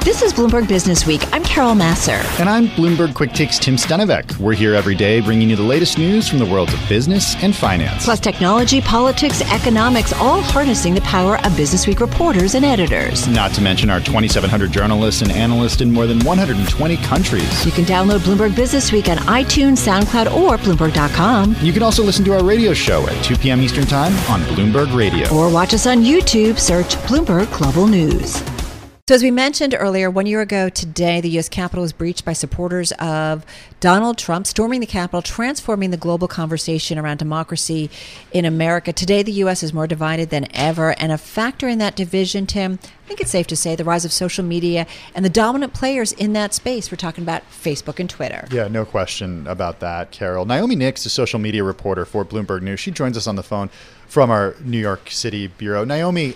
This is Bloomberg Business Week. I'm Carol Masser. And I'm Bloomberg Quick Takes Tim Stenivek. We're here every day bringing you the latest news from the worlds of business and finance. Plus technology, politics, economics, all harnessing the power of Business Week reporters and editors. Not to mention our 2,700 journalists and analysts in more than 120 countries. You can download Bloomberg Business Week on iTunes, SoundCloud, or Bloomberg.com. You can also listen to our radio show at 2 p.m. Eastern Time on Bloomberg Radio. Or watch us on YouTube. Search Bloomberg Global News. So as we mentioned earlier, 1 year ago today, the U.S. Capitol was breached by supporters of Donald Trump, storming the Capitol, transforming the global conversation around democracy in America. Today, the U.S. is more divided than ever, and a factor in that division, Tim, I think it's safe to say, the rise of social media and the dominant players in that space. We're talking about Facebook and Twitter. Yeah, no question about that, Carol. Naomi Nix, a social media reporter for Bloomberg News, she joins us on the phone from our New York City bureau. Naomi,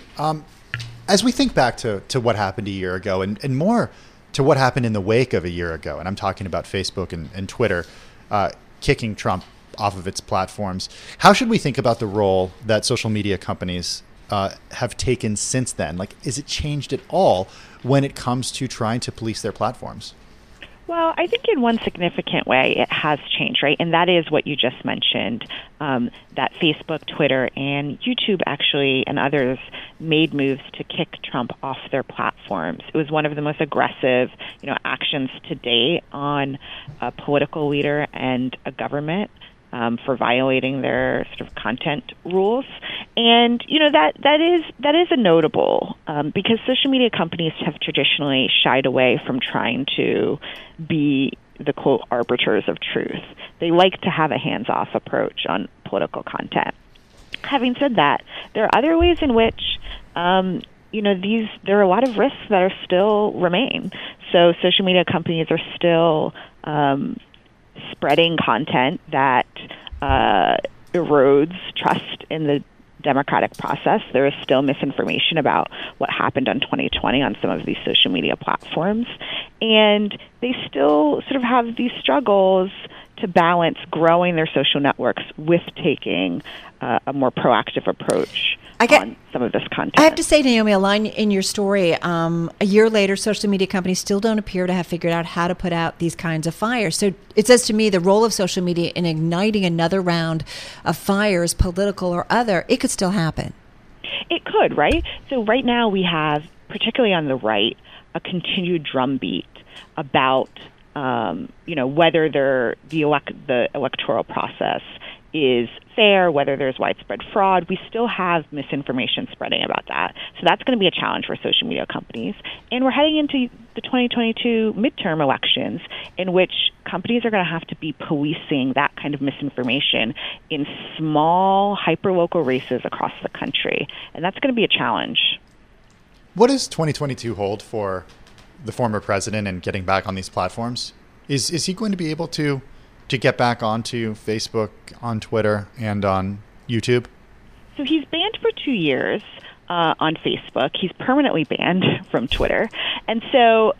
as we think back to what happened a year ago and more to what happened in the wake of a year ago, and I'm talking about Facebook and Twitter kicking Trump off of its platforms, how should we think about the role that social media companies have taken since then? Like, is it changed at all when it comes to trying to police their platforms? Well, I think in one significant way it has changed, right? And that is what you just mentioned, that Facebook, Twitter, and YouTube actually and others made moves to kick Trump off their platforms. It was one of the most aggressive, actions to date on a political leader and a government for violating their sort of content rules. And, that is a notable because social media companies have traditionally shied away from trying to be the, quote, arbiters of truth. They like to have a hands-off approach on political content. Having said that, there are other ways in which there are a lot of risks that are still remain. So social media companies are still spreading content that erodes trust in the democratic process. There is still misinformation about what happened on 2020 on some of these social media platforms. And they still sort of have these struggles to balance growing their social networks with taking a more proactive approach on some of this content. I have to say, Naomi, a line in your story, a year later, social media companies still don't appear to have figured out how to put out these kinds of fires. So it says to me the role of social media in igniting another round of fires, political or other, it could still happen. It could, right? So right now we have, particularly on the right, a continued drumbeat about whether the electoral process is fair, whether there's widespread fraud. We still have misinformation spreading about that. So that's going to be a challenge for social media companies. And we're heading into the 2022 midterm elections in which companies are going to have to be policing that kind of misinformation in small, hyperlocal races across the country. And that's going to be a challenge. What does 2022 hold for the former president and getting back on these platforms? Is he going to be able to get back onto Facebook, on Twitter, and on YouTube? So he's banned for 2 years on Facebook. He's permanently banned from Twitter. And so,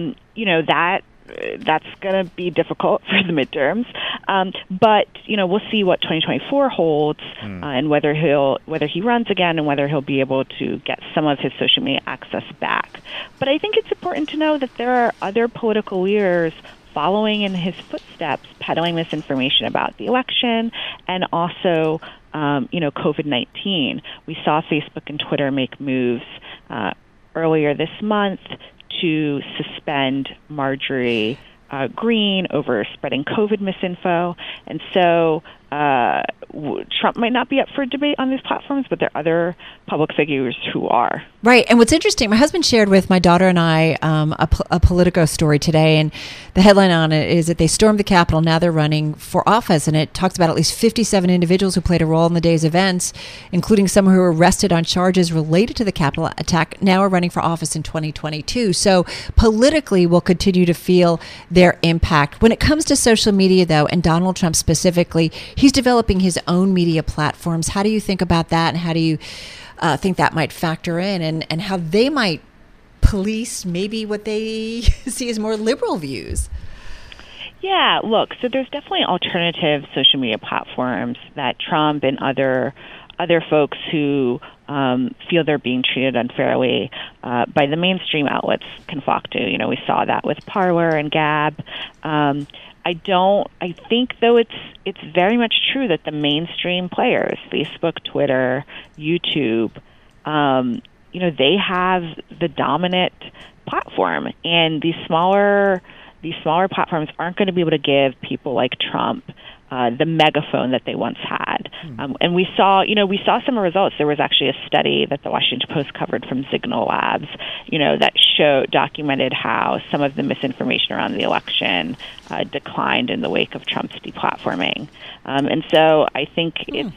that's going to be difficult for the midterms. But we'll see what 2024 holds and whether he runs again and whether he'll be able to get some of his social media access back. But I think it's important to know that there are other political leaders following in his footsteps, peddling misinformation about the election and also, COVID-19. We saw Facebook and Twitter make moves earlier this month to suspend Marjorie Greene over spreading COVID misinfo. And so Trump might not be up for debate on these platforms, but there are other public figures who are. Right. And what's interesting, my husband shared with my daughter and I a Politico story today, and the headline on it is that they stormed the Capitol. Now they're running for office, and it talks about at least 57 individuals who played a role in the day's events, including some who were arrested on charges related to the Capitol attack, now are running for office in 2022. So politically, we'll continue to feel their impact. When it comes to social media, though, and Donald Trump specifically, he's developing his own media platforms. How do you think about that, and how do you think that might factor in, and how they might police maybe what they see as more liberal views? Yeah, look, so there's definitely alternative social media platforms that Trump and other other folks who feel they're being treated unfairly by the mainstream outlets can flock to. You know, we saw that with Parler and Gab. I think though it's very much true that the mainstream players, Facebook, Twitter, YouTube, they have the dominant platform, and these smaller platforms aren't going to be able to give people like Trump the megaphone that they once had. And we saw some results. There was actually a study that the Washington Post covered from Signal Labs, that documented how some of the misinformation around the election declined in the wake of Trump's deplatforming. And so I think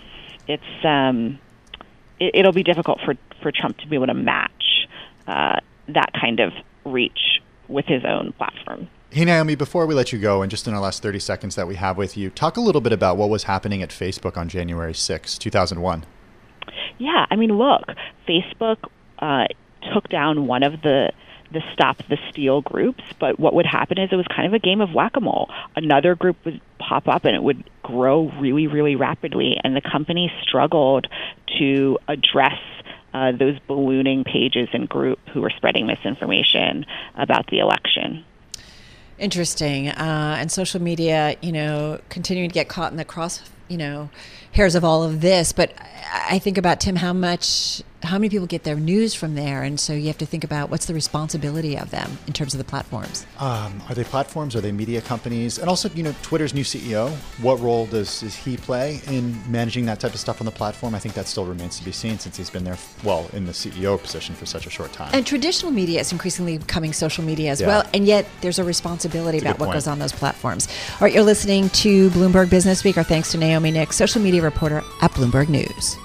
it'll be difficult for Trump to be able to match that kind of reach with his own platform. Hey, Naomi, before we let you go, and just in our last 30 seconds that we have with you, talk a little bit about what was happening at Facebook on January 6, 2001. Yeah, I mean, look, Facebook took down one of the Stop the Steal groups, but what would happen is it was kind of a game of whack-a-mole. Another group would pop up and it would grow really, really rapidly, and the company struggled to address those ballooning pages and group who were spreading misinformation about the election. Interesting. And social media, continuing to get caught in the hairs of all of this. But I think about, Tim, how many people get their news from there? And so you have to think about what's the responsibility of them in terms of the platforms. Are they platforms? Are they media companies? And also, Twitter's new CEO, what role does he play in managing that type of stuff on the platform? I think that still remains to be seen, since he's been there, in the CEO position for such a short time. And traditional media is increasingly becoming social media as well. And yet there's a responsibility about what goes on those platforms. All right, you're listening to Bloomberg Business Week. Our thanks to Naomi Nix, social media reporter at Bloomberg News.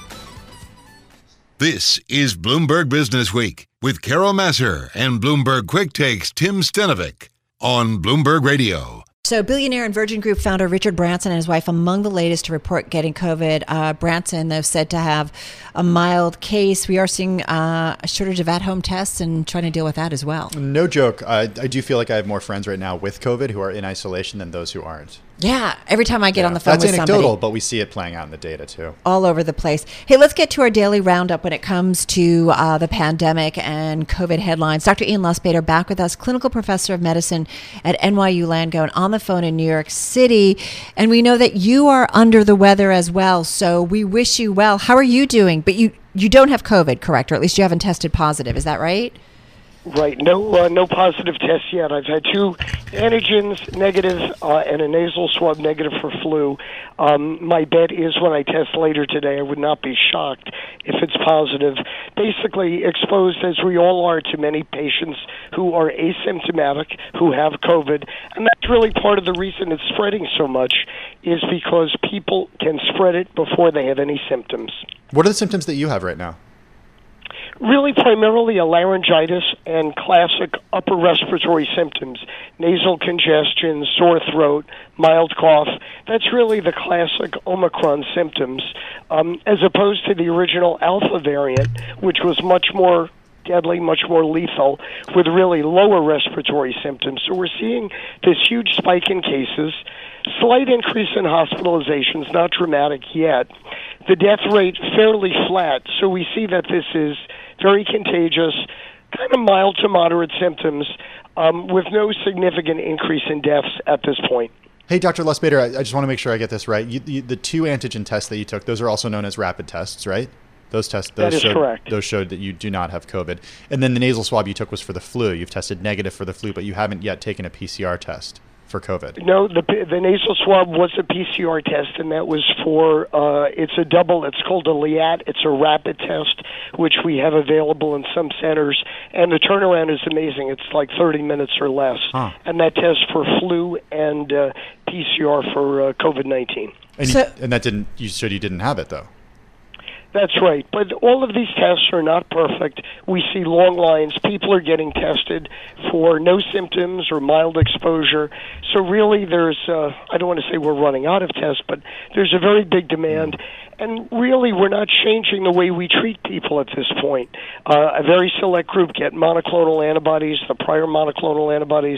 This is Bloomberg Business Week with Carol Massar and Bloomberg Quick Takes Tim Stenovic on Bloomberg Radio. So billionaire and Virgin Group founder Richard Branson and his wife among the latest to report getting COVID. Branson, though, said to have a mild case. We are seeing a shortage of at-home tests and trying to deal with that as well. No joke. I do feel like I have more friends right now with COVID who are in isolation than those who aren't. Yeah, every time I get on the phone with somebody. That's anecdotal, but we see it playing out in the data too. All over the place. Hey, let's get to our daily roundup when it comes to the pandemic and COVID headlines. Dr. Ian Lustbader back with us, clinical professor of medicine at NYU Langone, and on the phone in New York City. And we know that you are under the weather as well, so we wish you well. How are you doing? But you don't have COVID, correct? Or at least you haven't tested positive. Is that right? Right. No positive tests yet. I've had 2 antigens negative and a nasal swab negative for flu. My bet is when I test later today, I would not be shocked if it's positive. Basically exposed, as we all are, to many patients who are asymptomatic, who have COVID. And that's really part of the reason it's spreading so much, is because people can spread it before they have any symptoms. What are the symptoms that you have right now? Really primarily a laryngitis and classic upper respiratory symptoms, nasal congestion, sore throat, mild cough. That's really the classic Omicron symptoms, as opposed to the original Alpha variant, which was much more deadly, much more lethal, with really lower respiratory symptoms. So we're seeing this huge spike in cases, slight increase in hospitalizations, not dramatic yet. The death rate fairly flat, so we see that this is very contagious, kind of mild to moderate symptoms, with no significant increase in deaths at this point. Hey, Dr. Lustbader, I just want to make sure I get this right. The 2 antigen tests that you took, those are also known as rapid tests, right? That is correct. Those showed that you do not have COVID. And then the nasal swab you took was for the flu. You've tested negative for the flu, but you haven't yet taken a PCR test for COVID. No, the nasal swab was a PCR test, and that was for, it's a double, it's called a LIAT. It's a rapid test, which we have available in some centers, and the turnaround is amazing. It's like 30 minutes or less. And that test for flu and PCR for COVID-19. And that didn't, you said you didn't have it, though. That's right. But all of these tests are not perfect. We see long lines. People are getting tested for no symptoms or mild exposure. So really there's, I don't want to say we're running out of tests, but there's a very big demand. And really we're not changing the way we treat people at this point. A very select group get monoclonal antibodies, the prior monoclonal antibodies.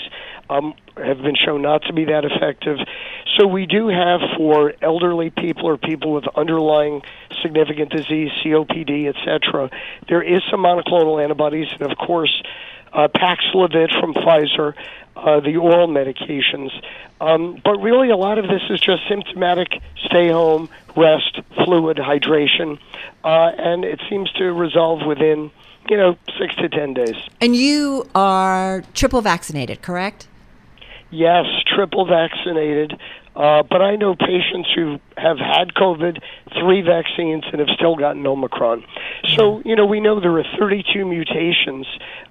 have been shown not to be that effective. So we do have, for elderly people or people with underlying significant disease, COPD, etc., there is some monoclonal antibodies, and of course, Paxlovid from Pfizer, the oral medications. But really, a lot of this is just symptomatic, stay home, rest, fluid, hydration, and it seems to resolve within 6 to 10 days. And you are triple vaccinated, correct? Yes, triple vaccinated. But I know patients who have had COVID, 3 vaccines, and have still gotten Omicron. So, we know there are 32 mutations,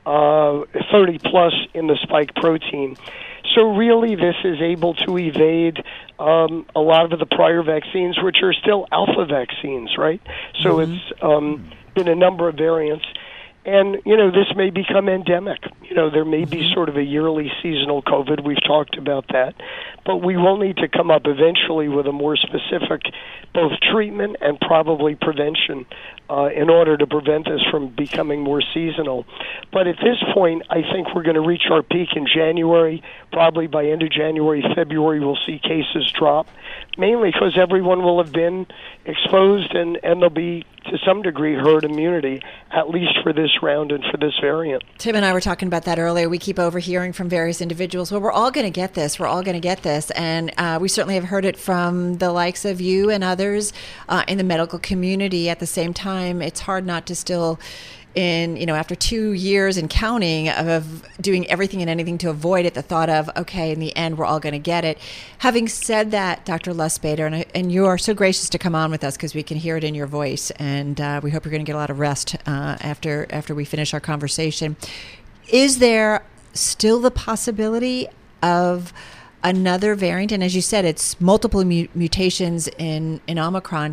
30 plus in the spike protein. So really, this is able to evade a lot of the prior vaccines, which are still alpha vaccines, right? So it's been a number of variants. And, this may become endemic. There may be sort of a yearly seasonal COVID. We've talked about that. But we will need to come up eventually with a more specific both treatment and probably prevention in order to prevent this from becoming more seasonal. But at this point, I think we're going to reach our peak in January. Probably by end of January, February, we'll see cases drop, mainly because everyone will have been exposed and there'll be, to some degree, herd immunity, at least for this round and for this variant. Tim and I were talking about that earlier. We keep overhearing from various individuals, well, we're all going to get this. We're all going to get this. And we certainly have heard it from the likes of you and others in the medical community. At the same time, it's hard not to still, after 2 years and counting of doing everything and anything to avoid it, the thought of, okay, in the end, we're all going to get it. Having said that, Dr. Lustbader, and you are so gracious to come on with us because we can hear it in your voice, and we hope you're going to get a lot of rest after we finish our conversation. Is there still the possibility of another variant? And as you said, it's multiple mutations in Omicron.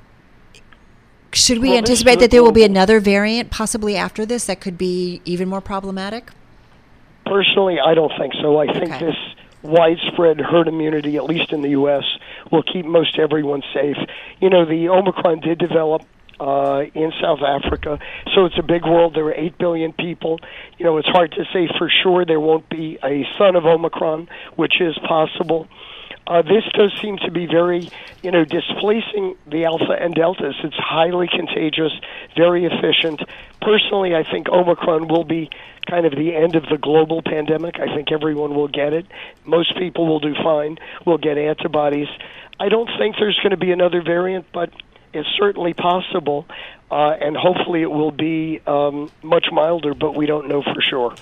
Should we anticipate that there will be another variant possibly after this that could be even more problematic? Personally, I don't think so. I think this widespread herd immunity, at least in the U.S., will keep most everyone safe. The Omicron did develop in South Africa, so it's a big world. There are 8 billion people. It's hard to say for sure there won't be a son of Omicron, which is possible. This does seem to be very, displacing the alpha and deltas. It's highly contagious, very efficient. Personally, I think Omicron will be kind of the end of the global pandemic. I think everyone will get it. Most people will do fine, will get antibodies. I don't think there's going to be another variant, but it's certainly possible, and hopefully it will be much milder, but we don't know for sure.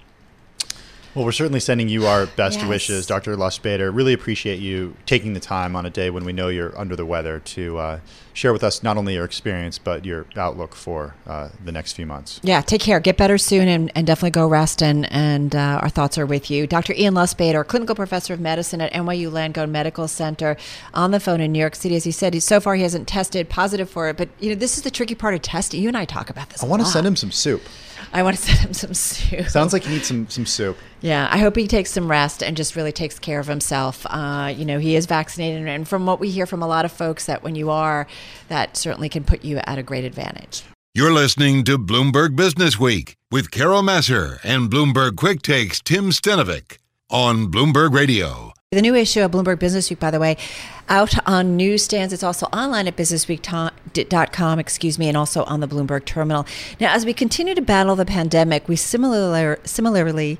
Well, we're certainly sending you our best wishes, Dr. Lustbader. Really appreciate you taking the time on a day when we know you're under the weather to share with us not only your experience, but your outlook for the next few months. Yeah, take care. Get better soon and definitely go rest. And our thoughts are with you. Dr. Ian Lustbader, clinical professor of medicine at NYU Langone Medical Center, on the phone in New York City. As he said, so far he hasn't tested positive for it. But, this is the tricky part of testing. You and I talk about this I want to send him some soup. I want to send him some soup. Sounds like he needs some soup. Yeah, I hope he takes some rest and just really takes care of himself. He is vaccinated, and from what we hear from a lot of folks, that when you are, that certainly can put you at a great advantage. You're listening to Bloomberg Business Week with Carol Massar and Bloomberg Quick Takes Tim Stenovic on Bloomberg Radio. The new issue of Bloomberg Business Week, by the way, out on newsstands. It's also online at businessweek.com, and also on the Bloomberg terminal. Now, as we continue to battle the pandemic, we similarly,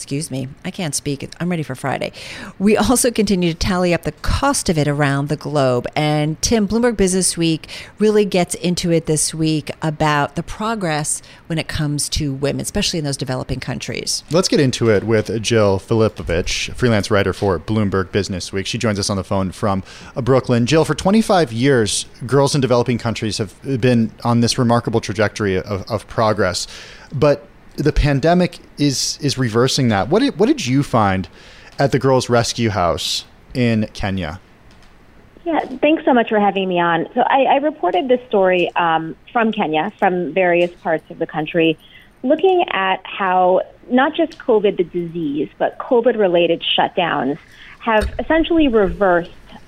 I can't speak. I'm ready for Friday. We also continue to tally up the cost of it around the globe. And Tim, Bloomberg Business Week really gets into it this week about the progress when it comes to women, especially in those developing countries. Let's get into it with Jill Filipovich, freelance writer for Bloomberg Business Week. She joins us on the phone from Brooklyn. Jill, for 25 years, girls in developing countries have been on this remarkable trajectory of progress. But the pandemic is reversing that. What did you find at the Girls Rescue House in Kenya? Yeah, thanks so much for having me on. So I reported this story from Kenya, from various parts of the country, looking at how not just COVID, the disease, but COVID-related shutdowns have essentially reversed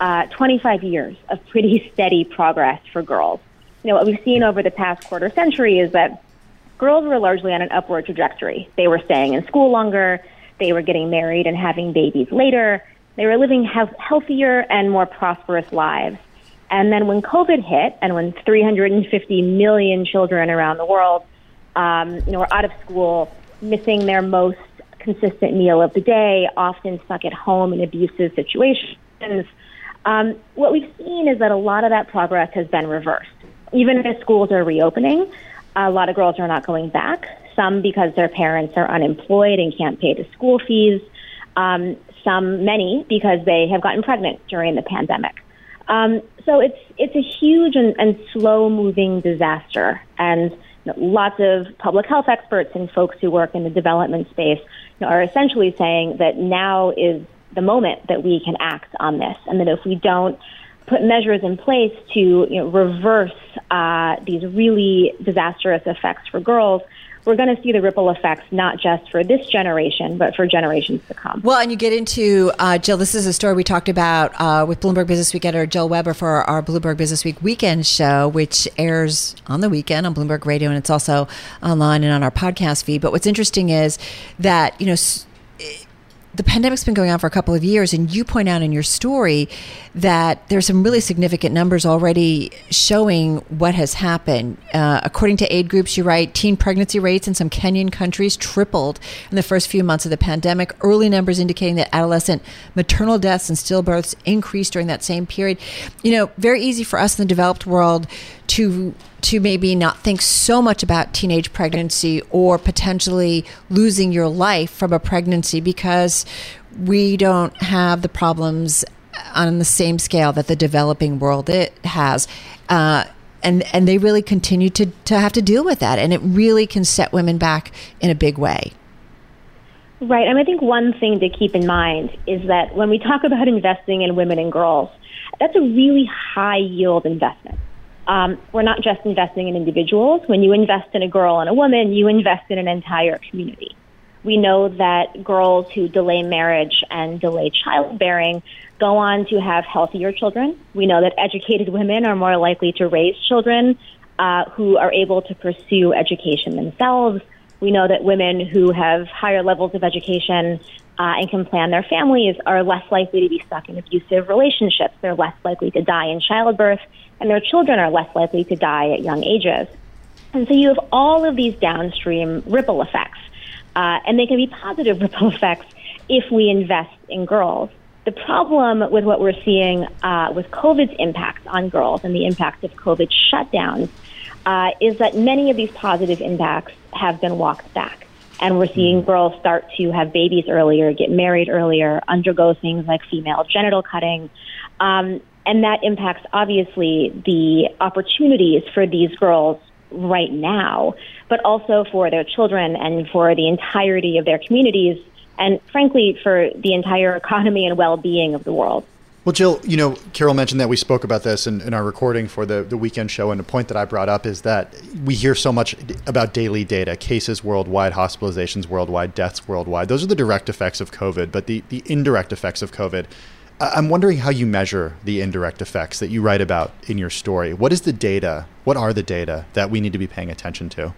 25 years of pretty steady progress for girls. What we've seen over the past quarter century is that girls were largely on an upward trajectory. They were staying in school longer. They were getting married and having babies later. They were living healthier and more prosperous lives. And then when COVID hit, and when 350 million children around the world, were out of school, missing their most consistent meal of the day, often stuck at home in abusive situations, what we've seen is that a lot of that progress has been reversed. Even as schools are reopening, a lot of girls are not going back, some because their parents are unemployed and can't pay the school fees, many because they have gotten pregnant during the pandemic. So it's a huge and slow-moving disaster, and lots of public health experts and folks who work in the development space are essentially saying that now is the moment that we can act on this, and that if we don't put measures in place to reverse these really disastrous effects for girls, we're going to see the ripple effects not just for this generation, but for generations to come. Well, and you get into, Jill, this is a story we talked about with Bloomberg Business Week editor Jill Weber for our Bloomberg Business Week weekend show, which airs on the weekend on Bloomberg Radio, and it's also online and on our podcast feed. But what's interesting is that, the pandemic's been going on for a couple of years, and you point out in your story that there's some really significant numbers already showing what has happened. According to aid groups, you write, teen pregnancy rates in some Kenyan countries tripled in the first few months of the pandemic. Early numbers indicating that adolescent maternal deaths and stillbirths increased during that same period. Very easy for us in the developed world to maybe not think so much about teenage pregnancy or potentially losing your life from a pregnancy because we don't have the problems on the same scale that the developing world has. And they really continue to have to deal with that. And it really can set women back in a big way. Right. And I think one thing to keep in mind is that when we talk about investing in women and girls, that's a really high yield investment. We're not just investing in individuals. When you invest in a girl and a woman, you invest in an entire community. We know that girls who delay marriage and delay childbearing go on to have healthier children. We know that educated women are more likely to raise children who are able to pursue education themselves. We know that women who have higher levels of education and can plan their families are less likely to be stuck in abusive relationships. They're less likely to die in childbirth, and their children are less likely to die at young ages. And so you have all of these downstream ripple effects, and they can be positive ripple effects if we invest in girls. The problem with what we're seeing with COVID's impact on girls and the impact of COVID shutdowns is that many of these positive impacts have been walked back. And we're seeing girls start to have babies earlier, get married earlier, undergo things like female genital cutting. And that impacts, obviously, the opportunities for these girls right now, but also for their children and for the entirety of their communities, and frankly, for the entire economy and well-being of the world. Well, Jill, Carol mentioned that we spoke about this in our recording for the weekend show, and the point that I brought up is that we hear so much about daily data, cases worldwide, hospitalizations worldwide, deaths worldwide. Those are the direct effects of COVID, but the indirect effects of COVID, I'm wondering how you measure the indirect effects that you write about in your story. What is the data? What are the data that we need to be paying attention to?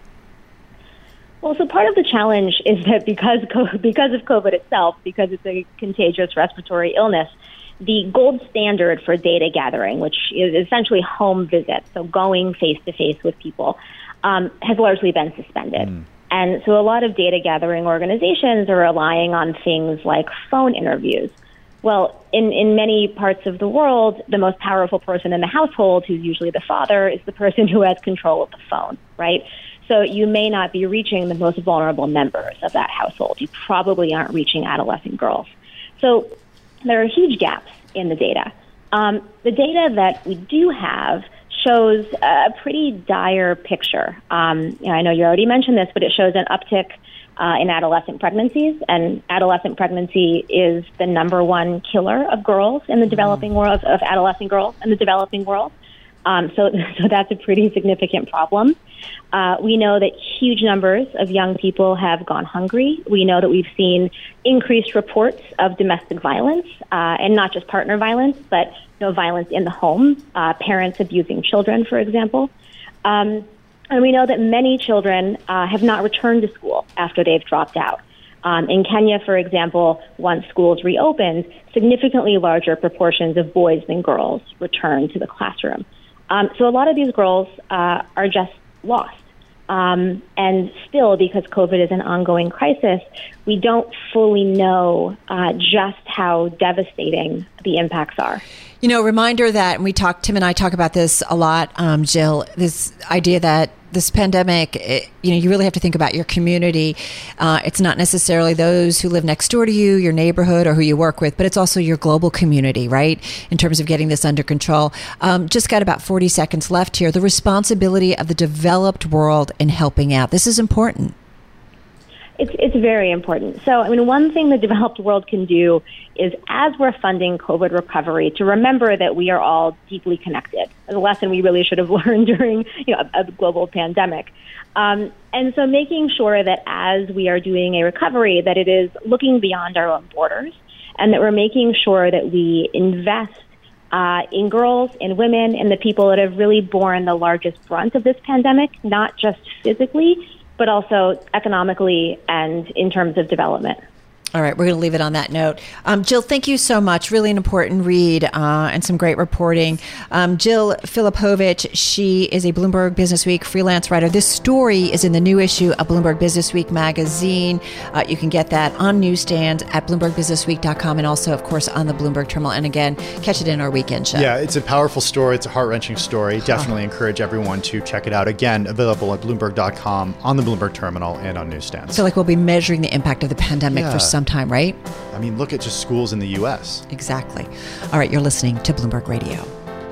Well, so part of the challenge is that because of COVID itself, because it's a contagious respiratory illness, the gold standard for data gathering, which is essentially home visits, so going face-to-face with people, has largely been suspended. And so a lot of data gathering organizations are relying on things like phone interviews. Well, in many parts of the world, the most powerful person in the household, who's usually the father, is the person who has control of the phone, right? So you may not be reaching the most vulnerable members of that household. You probably aren't reaching adolescent girls. So there are huge gaps in the data. The data that we do have shows a pretty dire picture. I know you already mentioned this, but it shows an uptick in adolescent pregnancies, and adolescent pregnancy is the number one killer of girls in the developing world, of adolescent girls in the developing world. So that's a pretty significant problem. We know that huge numbers of young people have gone hungry. We know that we've seen increased reports of domestic violence, and not just partner violence, but violence in the home, parents abusing children, for example. And we know that many children have not returned to school after they've dropped out. In Kenya, for example, once schools reopened, significantly larger proportions of boys than girls returned to the classroom. So a lot of these girls are just lost. And still, because COVID is an ongoing crisis, we don't fully know just how devastating the impacts are. You know, reminder that, and Tim and I talk about this a lot, Jill, this idea that this pandemic, you really have to think about your community. It's not necessarily those who live next door to you, your neighborhood, or who you work with, but it's also your global community, right? In terms of getting this under control. Just got about 40 seconds left here. The responsibility of the developed world in helping out. This is important. It's very important. So, one thing the developed world can do is, as we're funding COVID recovery, to remember that we are all deeply connected. A lesson we really should have learned during a global pandemic. And so making sure that as we are doing a recovery, that it is looking beyond our own borders, and that we're making sure that we invest in girls, in women, in the people that have really borne the largest brunt of this pandemic, not just physically, but also economically and in terms of development. All right, we're going to leave it on that note. Jill, thank you so much. Really an important read and some great reporting. Jill Filipovich, she is a Bloomberg Businessweek freelance writer. This story is in the new issue of Bloomberg Businessweek magazine. You can get that on newsstands at BloombergBusinessweek.com and also, of course, on the Bloomberg Terminal. And again, catch it in our weekend show. Yeah, it's a powerful story. It's a heart-wrenching story. Definitely encourage everyone to check it out. Again, available at Bloomberg.com, on the Bloomberg Terminal, and on newsstands. So we'll be measuring the impact of the pandemic for some time, right? Look at just schools in the U.S. Exactly. All right, you're listening to Bloomberg Radio.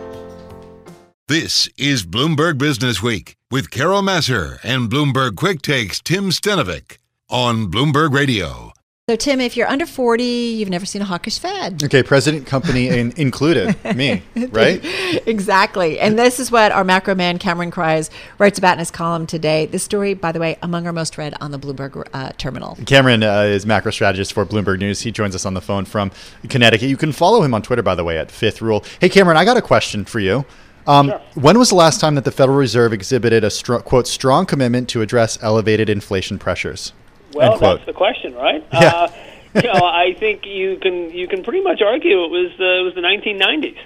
This is Bloomberg Business Week with Carol Massar and Bloomberg Quick Takes Tim Stenovic on Bloomberg Radio. So, Tim, if you're under 40, you've never seen a hawkish Fed. Okay, president, company included, me, right? Exactly. And this is what our macro man, Cameron Krise, writes about in his column today. This story, by the way, among our most read on the Bloomberg Terminal. Cameron is macro strategist for Bloomberg News. He joins us on the phone from Connecticut. You can follow him on Twitter, by the way, at Fifth Rule. Hey, Cameron, I got a question for you. Sure. When was the last time that the Federal Reserve exhibited a, quote, strong commitment to address elevated inflation pressures? Well, that's the question, right? Yeah. I think you can pretty much argue it was the 1990s.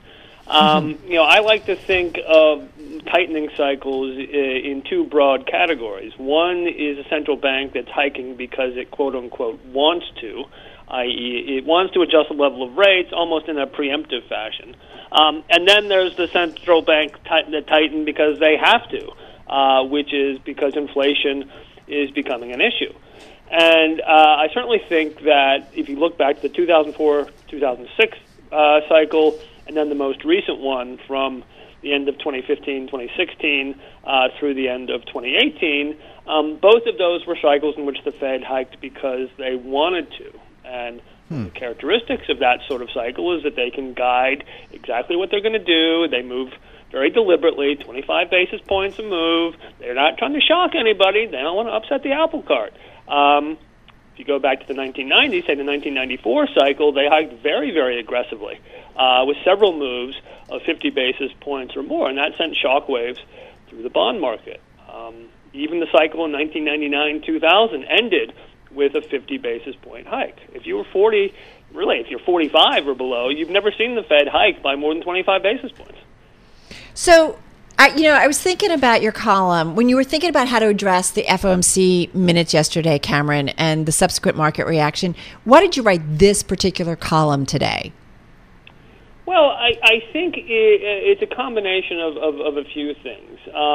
I like to think of tightening cycles in two broad categories. One is a central bank that's hiking because it, quote unquote, wants to, i.e., it wants to adjust the level of rates almost in a preemptive fashion. And then there's the central bank that tighten because they have to, which is because inflation is becoming an issue. And I certainly think that if you look back to the 2004-2006 cycle, and then the most recent one from the end of 2015-2016 through the end of 2018, both of those were cycles in which the Fed hiked because they wanted to. And the characteristics of that sort of cycle is that they can guide exactly what they're going to do. They move very deliberately, 25 basis points a move. They're not trying to shock anybody. They don't want to upset the apple cart. If you go back to the 1990s, say the 1994 cycle, they hiked very, very aggressively with several moves of 50 basis points or more, and that sent shockwaves through the bond market. Even the cycle in 1999-2000 ended with a 50 basis point hike. If you were 40, really, if you're 45 or below, you've never seen the Fed hike by more than 25 basis points. So, I was thinking about your column when you were thinking about how to address the FOMC minutes yesterday, Cameron, and the subsequent market reaction. Why did you write this particular column today? Well, I think it's a combination of a few things.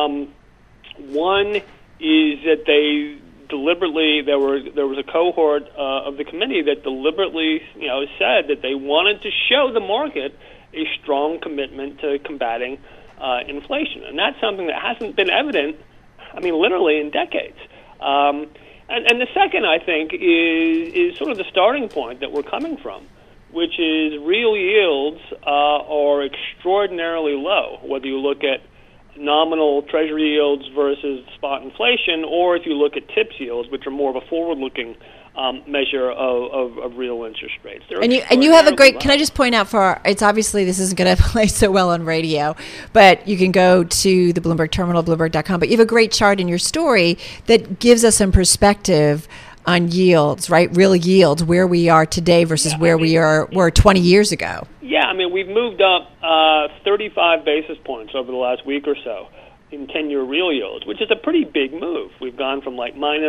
One is that they deliberately there was a cohort of the committee that deliberately said that they wanted to show the market a strong commitment to combating inflation, and that's something that hasn't been evident, literally in decades. And the second, I think, is sort of the starting point that we're coming from, which is real yields are extraordinarily low, whether you look at nominal treasury yields versus spot inflation, or if you look at TIPS yields, which are more of a forward-looking measure of real interest rates. And you have a great, can I just point out it's obviously this isn't going to play so well on radio, but you can go to the Bloomberg Terminal, Bloomberg.com, but you have a great chart in your story that gives us some perspective on yields, right? Real yields, where we are today versus where we were 20 years ago. Yeah, I mean, we've moved up 35 basis points over the last week or so in 10-year real yields, which is a pretty big move. We've gone from like minus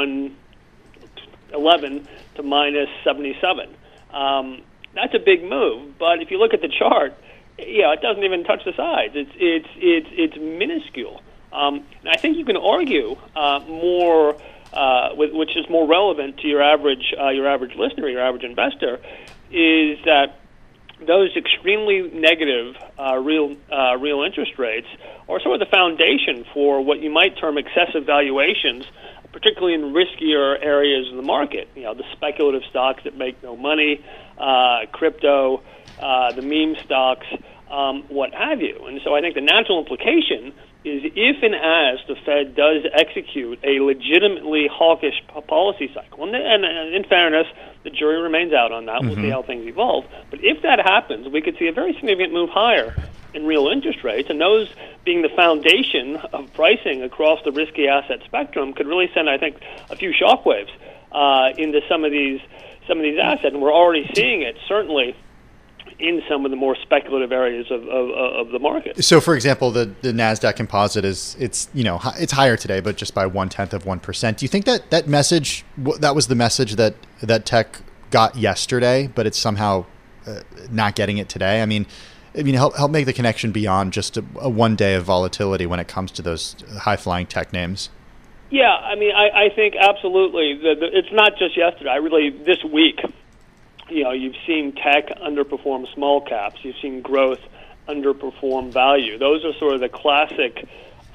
111 to minus 77. That's a big move, but if you look at the chart, it doesn't even touch the sides. It's minuscule. And I think you can argue more, which is more relevant to your average listener, your average investor, is that those extremely negative real interest rates are sort of the foundation for what you might term excessive valuations, particularly in riskier areas of the market. The speculative stocks that make no money, crypto, the meme stocks, what have you. And so I think the natural implication is if and as the Fed does execute a legitimately hawkish policy cycle, and in fairness, the jury remains out on that. We'll see how things evolve. But if that happens, we could see a very significant move higher in real interest rates, and those being the foundation of pricing across the risky asset spectrum could really send, I think, a few shockwaves into some of these assets, and we're already seeing it, certainly in some of the more speculative areas of the market. So, for example, the NASDAQ composite it's higher today, but just by 0.1%. Do you think that message, that was the message that tech got yesterday, but it's somehow not getting it today? I mean, help make the connection beyond just a one day of volatility when it comes to those high flying tech names. Yeah, I mean, I think absolutely. It's not just yesterday. This week, you've seen tech underperform small caps. You've seen growth underperform value. Those are sort of the classic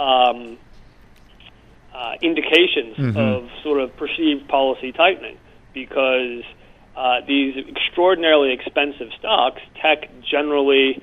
indications of sort of perceived policy tightening, because these extraordinarily expensive stocks, tech generally,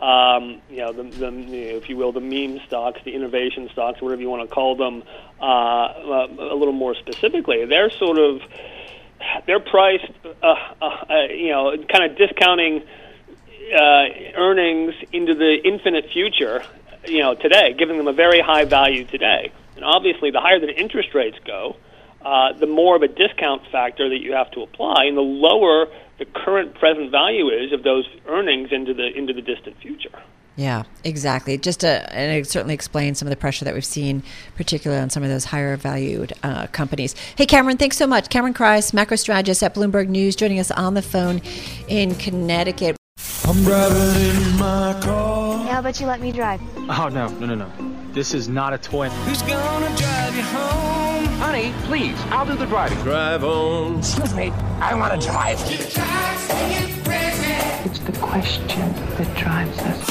if you will, the meme stocks, the innovation stocks, whatever you want to call them, a little more specifically, they're priced, kind of discounting earnings into the infinite future, today, giving them a very high value today. And obviously, the higher the interest rates go, the more of a discount factor that you have to apply, and the lower the current present value is of those earnings into the distant future. Yeah, exactly. And it certainly explains some of the pressure that we've seen, particularly on some of those higher valued companies. Hey, Cameron, thanks so much. Cameron Kreis, macro strategist at Bloomberg News, joining us on the phone in Connecticut. I'm driving in my car. How about you let me drive? Oh, no. This is not a toy. Who's gonna drive you home? Honey, please, I'll do the driving. Drive on. Excuse me, I want to drive. It's the question that drives us.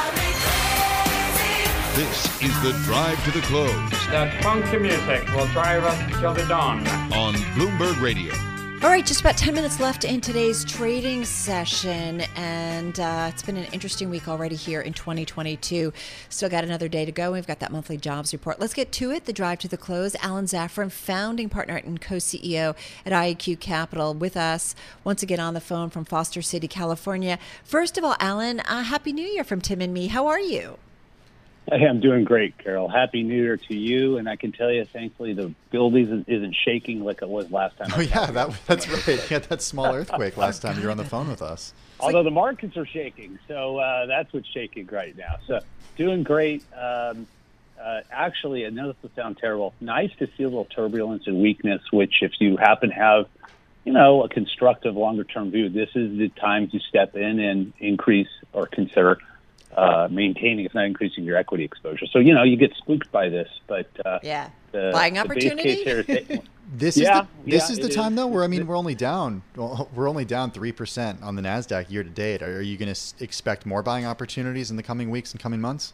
This is the Drive to the Close. That funky music will drive us till the dawn. On Bloomberg Radio. All right, just about 10 minutes left in today's trading session, and it's been an interesting week already here in 2022. Still got another day to go. We've got that monthly jobs report. Let's get to it. The Drive to the Close. Alan Zafran, founding partner and co-CEO at IAQ Capital, with us once again on the phone from Foster City, California. First of all, Alan, Happy New Year from Tim and me. How are you? Hey, I'm doing great, Carol. Happy New Year to you. And I can tell you, thankfully, the building isn't shaking like it was last time. Oh, yeah, that's right. You had that small earthquake last time you were on the phone with us. Although the markets are shaking, so that's what's shaking right now. So doing great. Actually, I know this will sound terrible. Nice to see a little turbulence and weakness, which if you happen to have, a constructive longer-term view, this is the time to step in and increase or consider maintaining, if not increasing, your equity exposure. So, you get spooked by this, but buying opportunity. This is the time though where we're only down 3% on the NASDAQ year to date. Are you going to expect more buying opportunities in the coming weeks and coming months?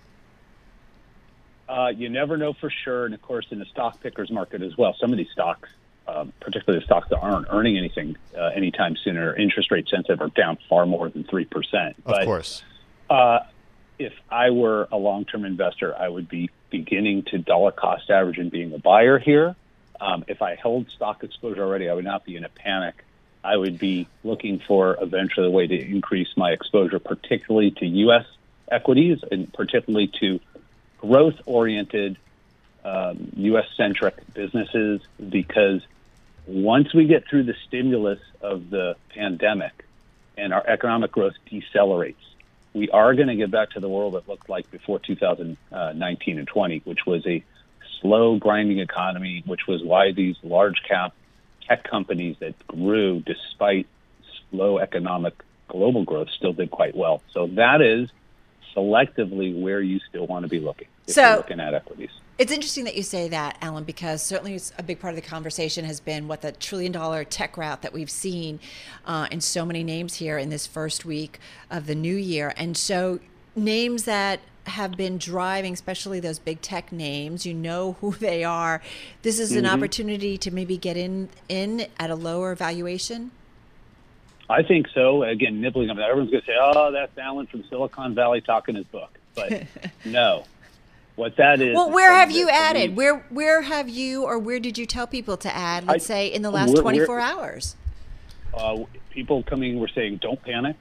You never know for sure, and of course in the stock pickers market as well. Some of these stocks, particularly the stocks that aren't earning anything anytime soon, are interest rate sensitive, are down far more than 3%. Of course. If I were a long-term investor, I would be beginning to dollar cost average and being a buyer here. If I held stock exposure already, I would not be in a panic. I would be looking for eventually a way to increase my exposure, particularly to U.S. equities and particularly to growth-oriented U.S.-centric businesses, because once we get through the stimulus of the pandemic and our economic growth decelerates, we are going to get back to the world that looked like before 2019 and 20, which was a slow, grinding economy, which was why these large cap tech companies that grew despite slow economic global growth still did quite well. So that is selectively where you still want to be looking if you're looking at equities. It's interesting that you say that, Alan, because certainly it's a big part of the conversation has been what the $1 trillion tech rout that we've seen in so many names here in this first week of the new year. And so names that have been driving, especially those big tech names, you know who they are. This is an opportunity to maybe get in at a lower valuation? I think so. Again, nibbling on that. Everyone's going to say, oh, that's Alan from Silicon Valley talking his book. But no. What that is. Well, where have you added? Where have you, or where did you tell people to add? Let's say in the last 24 hours. People coming were saying, don't panic.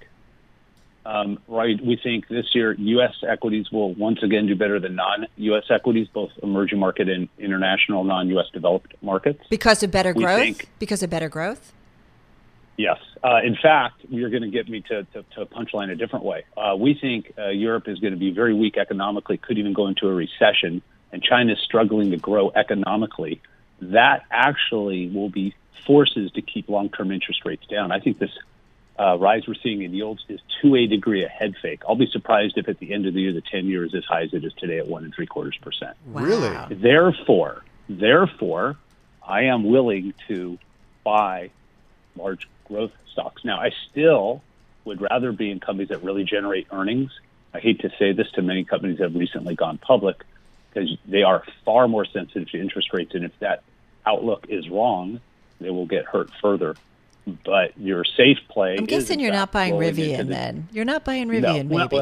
Right? We think this year U.S. equities will once again do better than non-U.S. equities, both emerging market and international non-U.S. developed markets. Because of better growth. Because of better growth. Yes. In fact, you're going to get me to punchline a different way. We think Europe is going to be very weak economically, could even go into a recession, and China is struggling to grow economically. That actually will be forces to keep long-term interest rates down. I think this rise we're seeing in yields is to a degree a head fake. I'll be surprised if at the end of the year the 10-year is as high as it is today at 1.75%. Wow. Really? Therefore, I am willing to buy large growth stocks. Now, I still would rather be in companies that really generate earnings. I hate to say this to many companies that have recently gone public because they are far more sensitive to interest rates, and if that outlook is wrong, they will get hurt further. But your safe play. I'm guessing you're not buying Rivian then. You're not buying Rivian, maybe.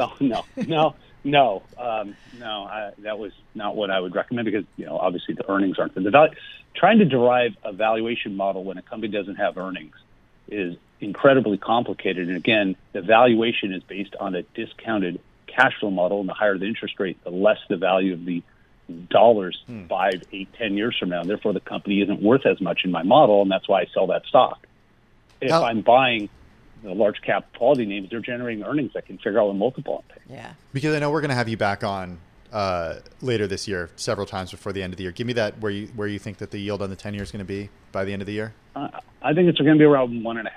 No. That was not what I would recommend because obviously the earnings aren't there. Trying to derive a valuation model when a company doesn't have earnings is incredibly complicated. And again, the valuation is based on a discounted cash flow model, and the higher the interest rate, the less the value of the dollars 5, 8, 10 years from now. And therefore, the company isn't worth as much in my model, and that's why I sell that stock. If I'm buying the large cap quality names, they're generating earnings. I can figure out what multiple I'm paying. Yeah. Because I know we're going to have you back on later this year, several times before the end of the year. Give me that where you think that the yield on the 10-year is going to be by the end of the year. I think it's going to be around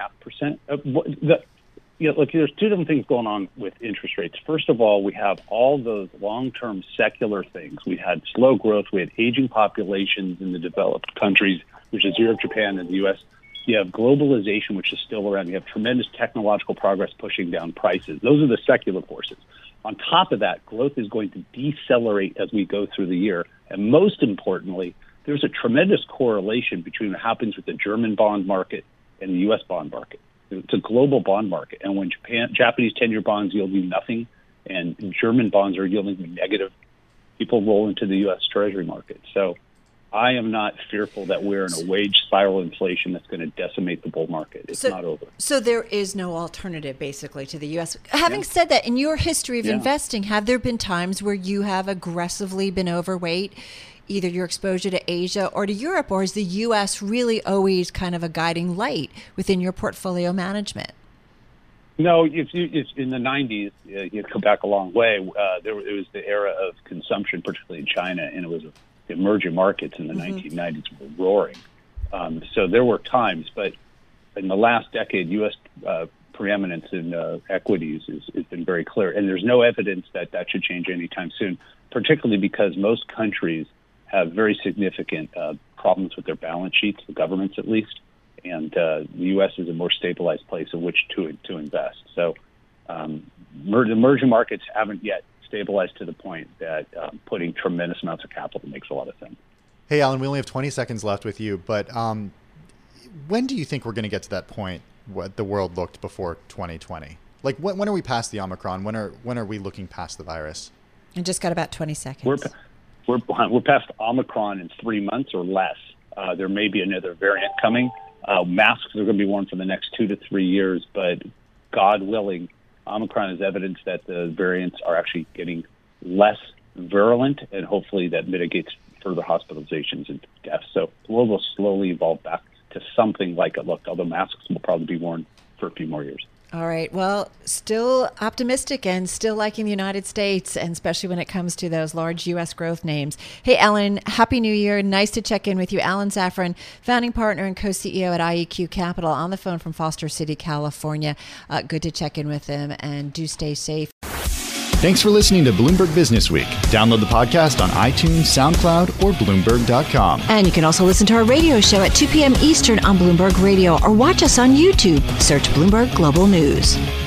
1.5%. Look, there's two different things going on with interest rates. First of all, we have all those long-term secular things. We had slow growth. We had aging populations in the developed countries, which is Europe, Japan, and the U.S. You have globalization, which is still around. You have tremendous technological progress pushing down prices. Those are the secular forces. On top of that, growth is going to decelerate as we go through the year. And most importantly, there's a tremendous correlation between what happens with the German bond market and the U.S. bond market. It's a global bond market. And when Japanese 10-year bonds yield you nothing and German bonds are yielding you negative, people roll into the U.S. Treasury market. So I am not fearful that we're in a wage spiral inflation that's going to decimate the bull market. It's not over. So there is no alternative, basically, to the U.S. Having said that, in your history of investing, have there been times where you have aggressively been overweight, either your exposure to Asia or to Europe, or is the U.S. really always kind of a guiding light within your portfolio management? No, if in the 90s, you come back a long way. It was the era of consumption, particularly in China, and it was emerging markets in the 1990s were roaring. So there were times, but in the last decade, U.S. Preeminence in equities has been very clear. And there's no evidence that should change anytime soon, particularly because most countries have very significant problems with their balance sheets, the governments at least, and the U.S. is a more stabilized place in which to invest. So the emerging markets haven't yet stabilized to the point that putting tremendous amounts of capital makes a lot of sense. Hey, Alan, we only have 20 seconds left with you, but when do you think we're going to get to that point what the world looked before 2020? Like, when are we past the Omicron? When are we looking past the virus? I just got about 20 seconds. We're past Omicron in 3 months or less. There may be another variant coming. Masks are going to be worn for the next 2 to 3 years, but God willing, Omicron is evidence that the variants are actually getting less virulent, and hopefully that mitigates further hospitalizations and deaths. So the world will slowly evolve back to something like it looked, although masks will probably be worn for a few more years. All right. Well, still optimistic and still liking the United States, and especially when it comes to those large U.S. growth names. Hey, Alan, Happy New Year. Nice to check in with you. Alan Zafran, founding partner and co-CEO at IEQ Capital, on the phone from Foster City, California. Good to check in with them, and do stay safe. Thanks for listening to Bloomberg Business Week. Download the podcast on iTunes, SoundCloud, or Bloomberg.com. And you can also listen to our radio show at 2 p.m. Eastern on Bloomberg Radio, or watch us on YouTube. Search Bloomberg Global News.